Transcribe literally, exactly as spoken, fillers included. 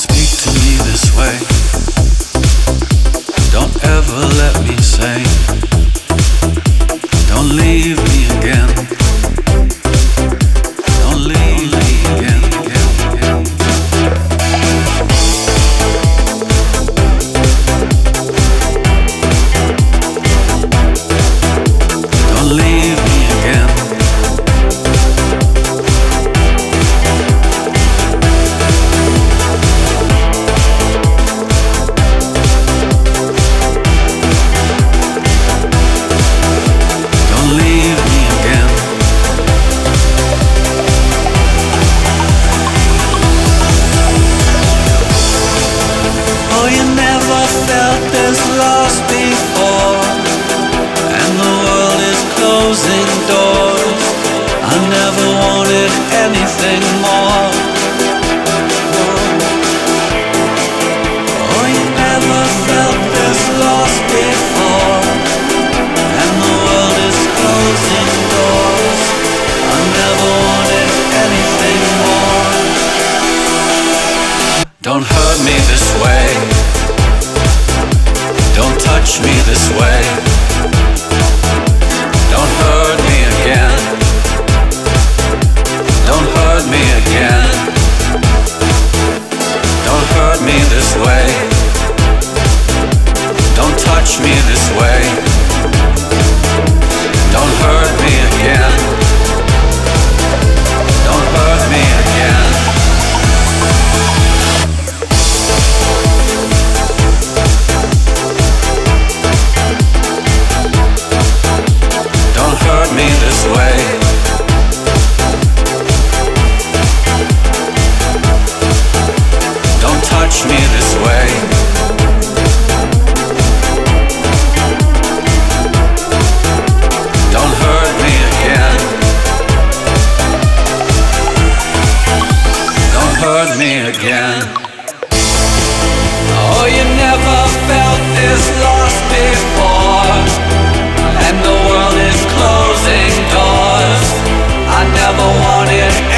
speak to me this way. Don't ever let me say, don't leave me again. Don't leave me again. again, again. Don't leave me again. Don't leave me again. Oh, you never felt this loss before, and the world is closing doors. I never wanted anything more. Oh, you never felt this loss before, and the world is closing doors. I never wanted anything more. Don't hurt me this way. Don't touch me this way. Don't hurt me again. Don't hurt me again. Don't hurt me this way. Don't touch me this way. Don't hurt me again. Don't hurt me again. Don't hurt me this way. Don't touch me this way. Don't hurt me again. Don't hurt me again. Oh, you never felt this loss before, and the world is closing doors. I never wanted